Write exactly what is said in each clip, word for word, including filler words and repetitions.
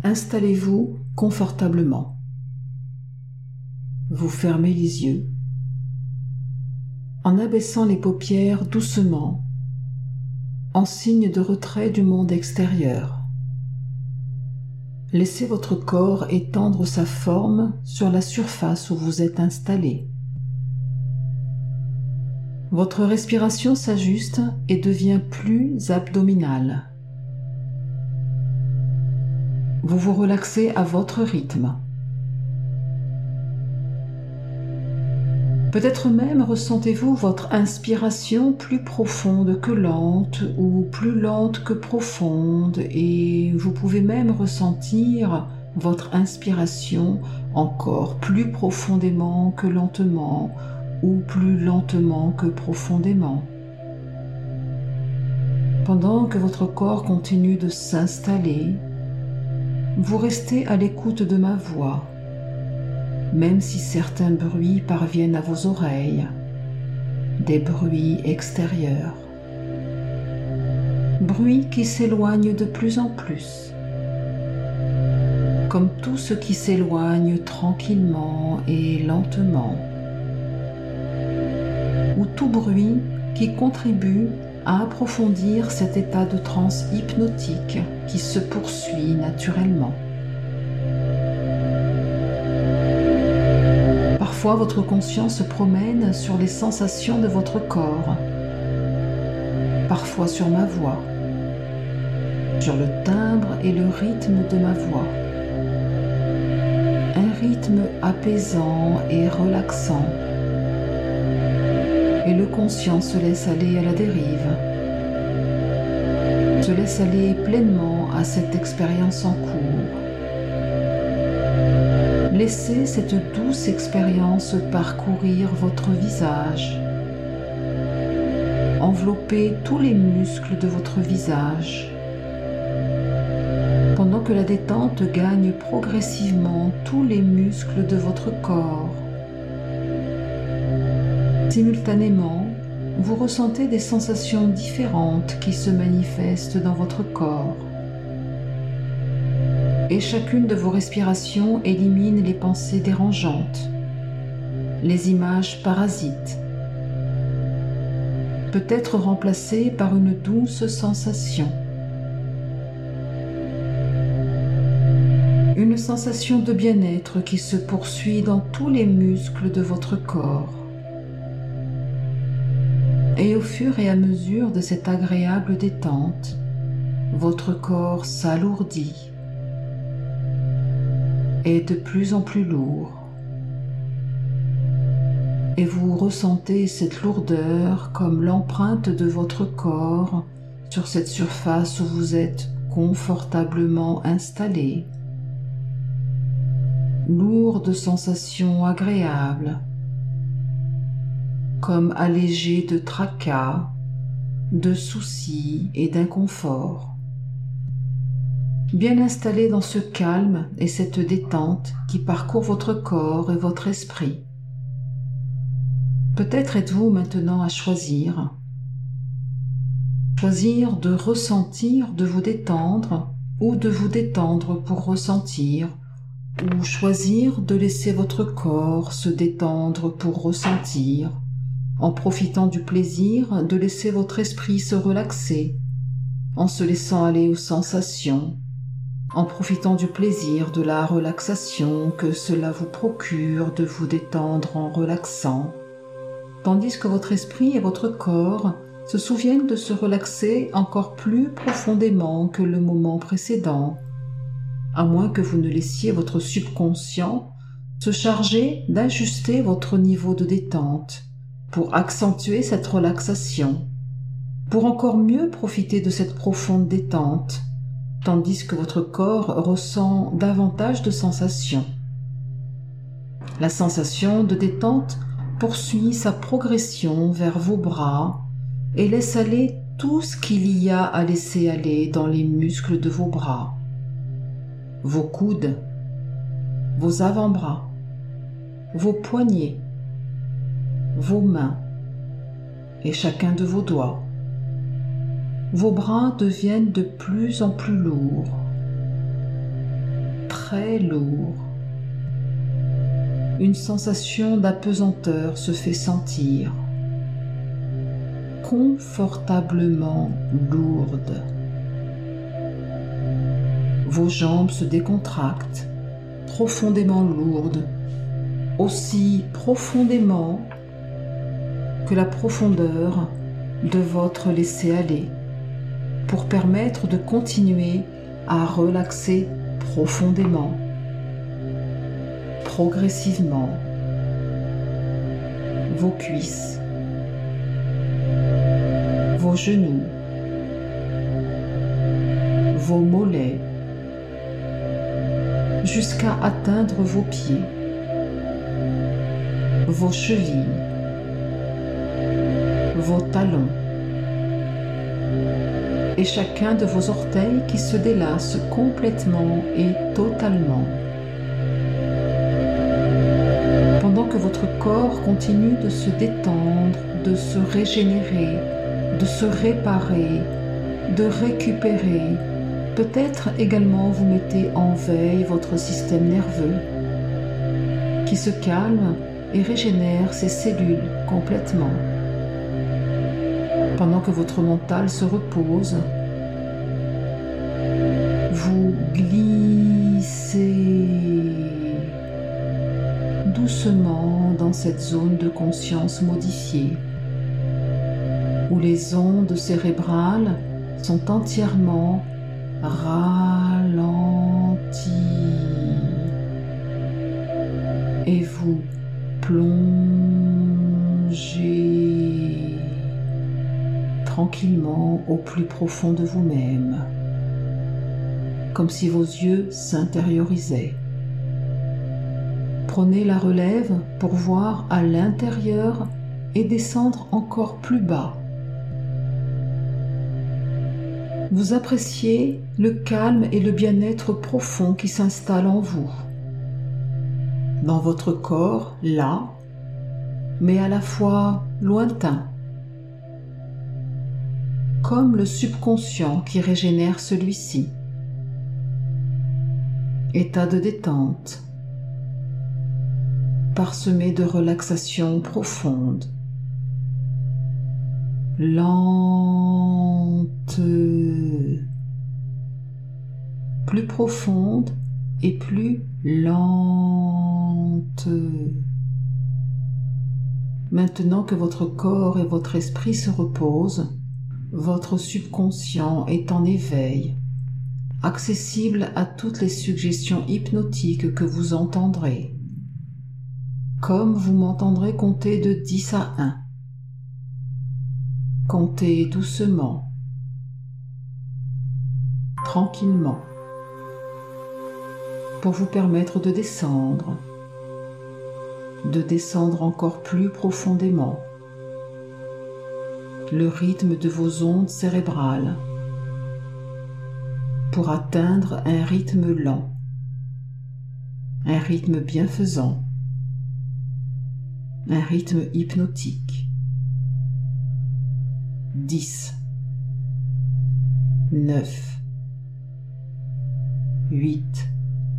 Installez-vous confortablement. Vous fermez les yeux. En abaissant les paupières doucement, en signe de retrait du monde extérieur. Laissez votre corps étendre sa forme sur la surface où vous êtes installé. Votre respiration s'ajuste et devient plus abdominale. Vous vous relaxez à votre rythme. Peut-être même ressentez-vous votre inspiration plus profonde que lente ou plus lente que profonde, et vous pouvez même ressentir votre inspiration encore plus profondément que lentement ou plus lentement que profondément. Pendant que votre corps continue de s'installer, vous restez à l'écoute de ma voix, même si certains bruits parviennent à vos oreilles, des bruits extérieurs, bruits qui s'éloignent de plus en plus, comme tout ce qui s'éloigne tranquillement et lentement, ou tout bruit qui contribue à approfondir cet état de transe hypnotique qui se poursuit naturellement. Parfois, votre conscience se promène sur les sensations de votre corps, parfois sur ma voix, sur le timbre et le rythme de ma voix. Un rythme apaisant et relaxant. Et le conscient se laisse aller à la dérive, se laisse aller pleinement à cette expérience en cours. Laissez cette douce expérience parcourir votre visage, envelopper tous les muscles de votre visage, pendant que la détente gagne progressivement tous les muscles de votre corps. Simultanément, vous ressentez des sensations différentes qui se manifestent dans votre corps. Et chacune de vos respirations élimine les pensées dérangeantes, les images parasites, peut être remplacées par une douce sensation. Une sensation de bien-être qui se poursuit dans tous les muscles de votre corps. Et au fur et à mesure de cette agréable détente, votre corps s'alourdit, est de plus en plus lourd, et vous ressentez cette lourdeur comme l'empreinte de votre corps sur cette surface où vous êtes confortablement installé. Lourde sensation agréable, comme allégé de tracas, de soucis et d'inconfort. Bien installé dans ce calme et cette détente qui parcourt votre corps et votre esprit. Peut-être êtes-vous maintenant à choisir. Choisir de ressentir, de vous détendre, ou de vous détendre pour ressentir, ou choisir de laisser votre corps se détendre pour ressentir, en profitant du plaisir de laisser votre esprit se relaxer, en se laissant aller aux sensations, en profitant du plaisir de la relaxation que cela vous procure de vous détendre en relaxant, tandis que votre esprit et votre corps se souviennent de se relaxer encore plus profondément que le moment précédent, à moins que vous ne laissiez votre subconscient se charger d'ajuster votre niveau de détente pour accentuer cette relaxation, pour encore mieux profiter de cette profonde détente, tandis que votre corps ressent davantage de sensations. La sensation de détente poursuit sa progression vers vos bras et laisse aller tout ce qu'il y a à laisser aller dans les muscles de vos bras, vos coudes, vos avant-bras, vos poignets, vos mains et chacun de vos doigts. Vos bras deviennent de plus en plus lourds. très lourd. Une sensation d'apesanteur se fait sentir, confortablement lourde. Vos jambes se décontractent, profondément lourdes, aussi profondément que la profondeur de votre laisser-aller, pour permettre de continuer à relaxer profondément, progressivement, vos cuisses, vos genoux, vos mollets, jusqu'à atteindre vos pieds, vos chevilles, vos talons, et chacun de vos orteils qui se délasse complètement et totalement. Pendant que votre corps continue de se détendre, de se régénérer, de se réparer, de récupérer, peut-être également vous mettez en veille votre système nerveux qui se calme et régénère ses cellules complètement. Pendant que votre mental se repose, vous glissez doucement dans cette zone de conscience modifiée, où les ondes cérébrales sont entièrement ralenties et vous plongez tranquillement au plus profond de vous-même, comme si vos yeux s'intériorisaient. Prenez la relève pour voir à l'intérieur et descendre encore plus bas. Vous appréciez le calme et le bien-être profond qui s'installe en vous, dans votre corps, là, mais à la fois lointain, comme le subconscient qui régénère celui-ci. État de détente, parsemé de relaxation profonde, lente, plus profonde et plus lente. Maintenant que votre corps et votre esprit se reposent, votre subconscient est en éveil, accessible à toutes les suggestions hypnotiques que vous entendrez, comme vous m'entendrez compter de dix à un. Comptez doucement, tranquillement, pour vous permettre de descendre, de descendre encore plus profondément, le rythme de vos ondes cérébrales, pour atteindre un rythme lent, un rythme bienfaisant, un rythme hypnotique. dix, neuf, huit.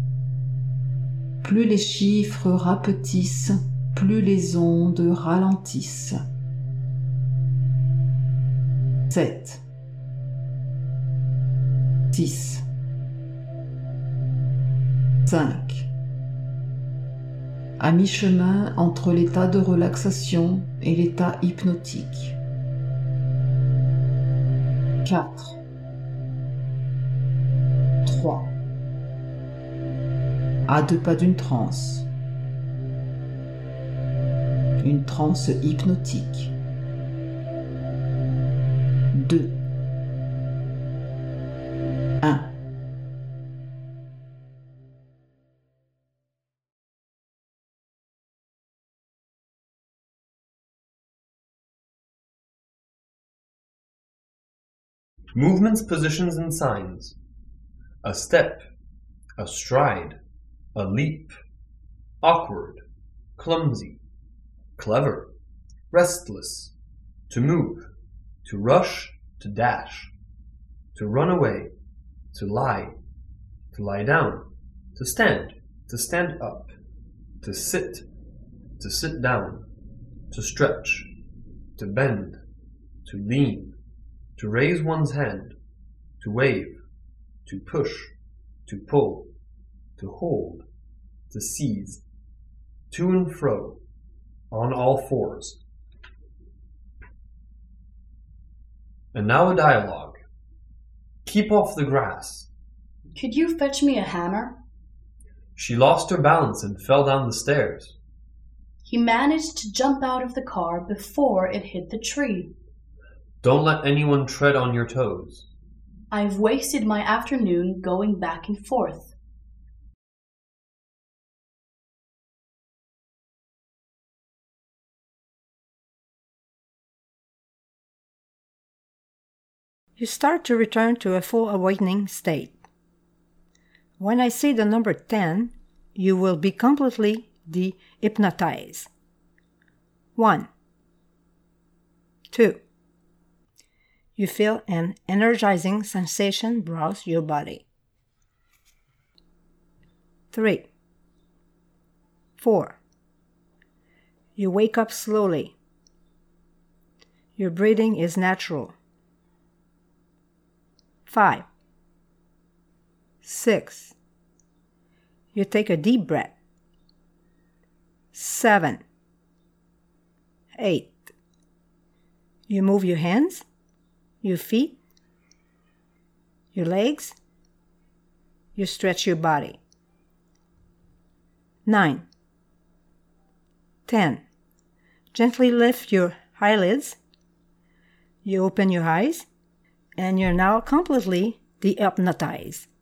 Plus les chiffres rapetissent, plus les ondes ralentissent. sept, six, cinq. À mi-chemin entre l'état de relaxation et l'état hypnotique. quatre, trois. À deux pas d'une transe. Une transe hypnotique. deux, un. Movements, positions, and signs. A step, a stride, a leap, awkward, clumsy, clever, restless, to move, to rush, to dash, to run away, to lie, to lie down, To stand, to stand up. To sit, to sit down. To stretch, to bend, to lean. To raise one's hand. To wave, to push, to pull. To hold, to seize. To and fro, on all fours. And now a dialogue. Keep off the grass. Could you fetch me a hammer? She lost her balance and fell down the stairs. He managed to jump out of the car before it hit the tree. Don't let anyone tread on your toes. I've wasted my afternoon going back and forth. You start to return to a full awakening state. When I say the number ten, you will be completely de-hypnotized. One. Two. You feel an energizing sensation browse your body. Three. Four. You wake up slowly. Your breathing is natural. Five. Six. You take a deep breath. Seven. Eight. You move your hands, your feet, your legs. You stretch your body. Nine. Ten. Gently lift your eyelids. You open your eyes, and you're now completely de-hypnotized.